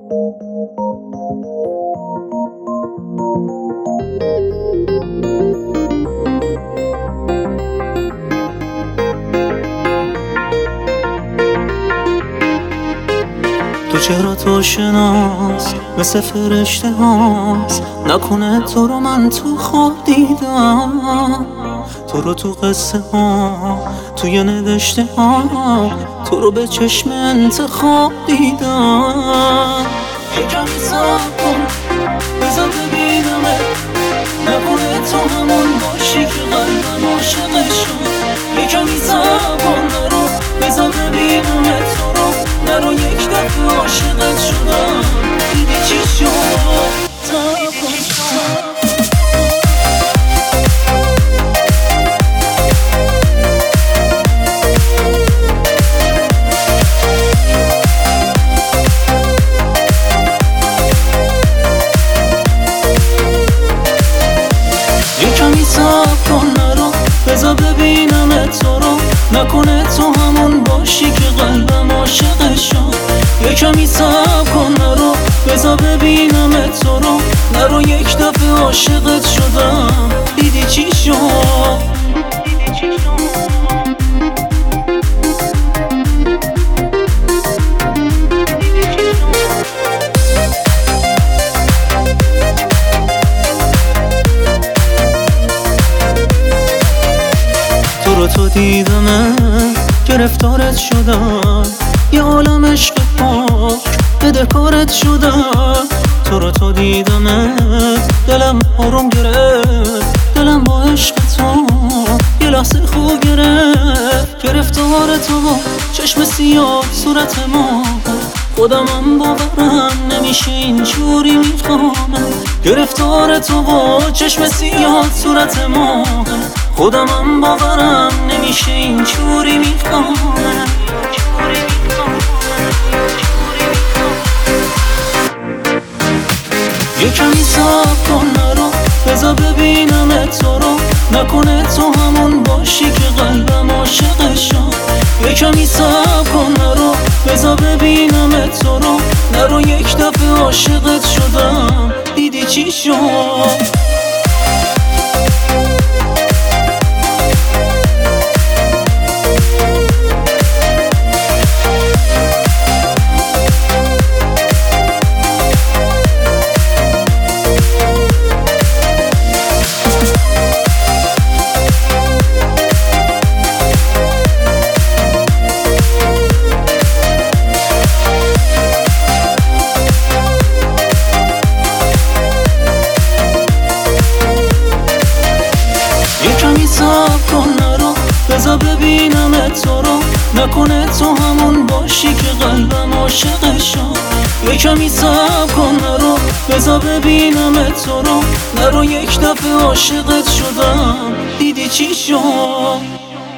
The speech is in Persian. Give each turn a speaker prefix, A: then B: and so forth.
A: تو چرا تو شناس مثل فرشته هاست، نکنه تو رو من تو خواب دیدم، تو رو تو قصه ها توی نوشته ها، تو رو به چشم انتخاب دیدم. یکمی صبر کن بذار ببینمه، نکنه تو همون باشی که قلبم عاشقت شد. یکمی صبر کن نرو بذار ببینمه، تو رو نرو یک دفعه عاشقت شدم. دیدی چی شد؟ صبر کن. یکمی صبر کن نرو بذار ببینم تو رو، نکنه تو همون باشی که قلبم عاشقت شد. یکمی صبر کن نرو بذار ببینم تو رو، نرو یک دفعه عاشقت شدم. دیدی چی شد؟ تو دیدمه گرفتارت شدم، یه عالم عشق پاک بدهکارت شدم. تو دیدمه دلم آروم گرفت، دلم با عشق تو یه لحظه خوب گرفت. گرفتار تو چشم سیاه صورت ما، خودمم باورم نمیشه اینجوری میخوامم. گرفتار تو چشم سیاه صورت ما، خودمم باورم نمیشه اینجوری میخوامم. یکمی صبر کن نرو بذار ببینم تو رو، نکنه تو همون باشی که قلبم عاشقت شد. یکمی صبر کن نرو بذار ببینم تو رو، نرو یک دفعه عاشقت شدم. دیدی چی شد؟ یکمی صبر کن نرو بذار ببینم تو رو، نکنه تو همون باشی که قلبم عاشقت شد. یکمی صبر کن نرو بذار ببینم تو رو، نرو یک دفعه عاشقت شدم. دیدی چی شد؟